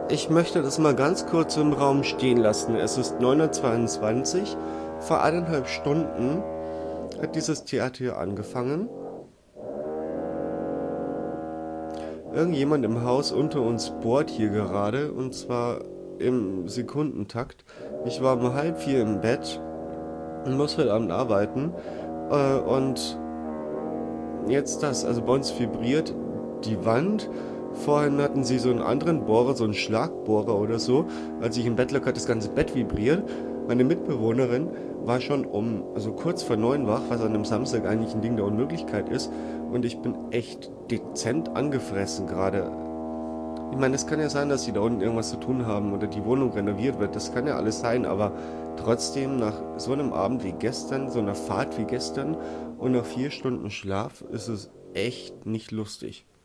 Ich möchte das mal ganz kurz im Raum stehen lassen. Es ist 9:22 Uhr. Vor 1,5 Stunden hat dieses Theater hier angefangen. Irgendjemand im Haus unter uns bohrt hier gerade, und zwar im Sekundentakt. Ich war um 3:30 im Bett und muss heute Abend arbeiten. Und jetzt das, also bei uns vibriert die Wand. Vorhin hatten sie so einen anderen Bohrer, so einen Schlagbohrer oder so. Als ich im Bett lag, hat das ganze Bett vibriert. Meine Mitbewohnerin war schon also kurz vor 9 wach, was an einem Samstag eigentlich ein Ding der Unmöglichkeit ist. Und ich bin echt dezent angefressen gerade. Ich meine, es kann ja sein, dass sie da unten irgendwas zu tun haben oder die Wohnung renoviert wird. Das kann ja alles sein, aber trotzdem nach so einem Abend wie gestern, so einer Fahrt wie gestern und nach 4 Stunden Schlaf ist es echt nicht lustig.